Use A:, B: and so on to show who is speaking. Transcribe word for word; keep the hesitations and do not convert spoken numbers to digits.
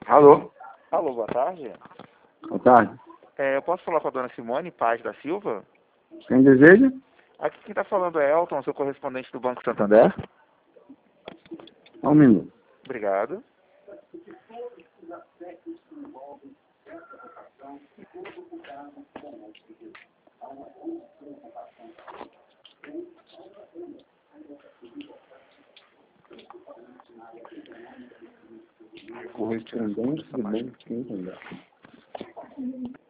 A: Alô?
B: Alô, boa tarde.
A: Boa tarde.
B: É, eu posso falar com a dona Simone Paz da Silva?
A: Quem deseja?
B: Aqui quem está falando é Elton, seu correspondente do Banco Santander.
A: Um minuto.
B: Obrigado.
A: Correspondente do Banco Santander.